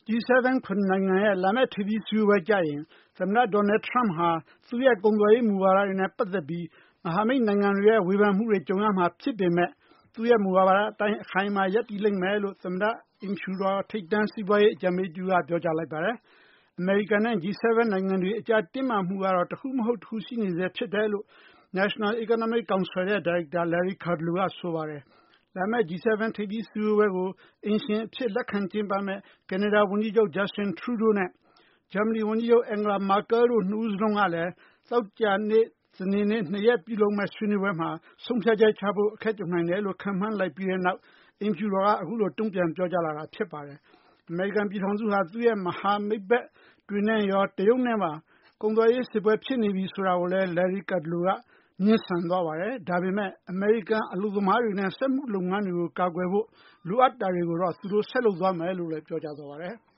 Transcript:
G7 နိုင်ငံရဲ့လာမယ့်ထိပ်သီးစည်းဝေးပွဲကျရင်သမ္မတ Donald Trump ဟာသူ့ရဲ့ကုန်သွယ်ရေးမူဝါဒတွေနဲ့ပတ်သက်ပြီးမဟာမိတ်နိုင်ငံတွေရဲ့ဝေဖန်မှုတွေကြုံရမှာဖြစ်ပေမဲ့သူ့ရဲ့မူဝါဒအတိုင်းအခိုင်အမာရပ်တည်လိမ့်မယ်လို့သမ္မတအိမ်ဖြူတော်ထိပ်တန်းစီးပွားရေးအကြံပေးတဦးကပြောကြားလိုက်ပါတယ်။ အမေရိကန်နဲ့ G7 နိုင်ငံတွေအကြားတင်းမာမှုကတော့တခုမဟုတ်တခုရှိနေဆဲဖြစ်တယ်လို့ National Economic Council ရဲ့ဒါရိုက်တာ Larry Kudlow ကဆိုပါတယ်။ လာမယ့် G7 ထိပ်သီးစည်းဝေးပွဲကိုအိမ်ရှင်အဖြစ်လက်ခံကျင်းပမယ့် ကနေဒါဝန်ကြီးချုပ် Justin Trudeau နဲ့ ဂျာမနီဝန်ကြီးချုပ် Angela Merkel တို့နှစ်ဦးစလုံးကလည်းသောကြာနေ့၊ စနေနေ့ နှစ်ရက်ပြုလုပ်မယ့်ဆွေးနွေးပွဲမှာဆုံးဖြတ်ချက်ချဖို့အခက်ကြုံနိုင်တယ်လို့ခန့်မှန်းလိုက်ပြီးတဲ့နောက်အိမ်ဖြူတော်ကအခုလိုတုံ့ပြန်ပြောကြားလာတာဖြစ်ပါတယ်။ အမေရိကန်ပြည်ထောင်စုဟာသူ့ရဲ့မဟာမိတ်ဘက်တွေနဲ့ရောတရုတ်နဲ့ပါကုန်သွယ်ရေးစစ်ပွဲဖြစ်နေပြီဆိုတာကိုလည်း Larry Kudlow ကငြင်းဆန်သွားပါတယ်။ ဒါပေမဲ့အမေရိကန်အလုပ်သမားတွေနဲ့စက်မှုလုပ်ငန်းတွေကိုကာကွယ်ဖို့လိုအပ်တာတွေကိုတော့သူတို့ဆက်လုပ်သွားမယ်လို့လည်းပြောကြားသွားပါတယ်။